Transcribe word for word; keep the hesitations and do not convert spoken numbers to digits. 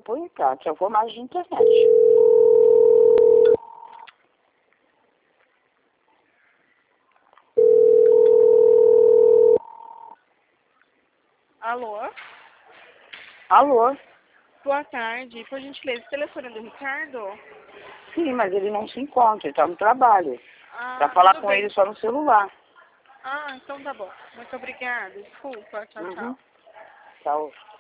põe cá, que eu vou mais de internet. Alô? Alô? Boa tarde. Por gentileza, o telefone do Ricardo? Sim, mas ele não se encontra, ele tá no trabalho. Ah, Pra falar tudo com bem. ele só no celular. Ah, então tá bom. Muito obrigada. Desculpa. Tchau, Uhum. tchau. Tchau.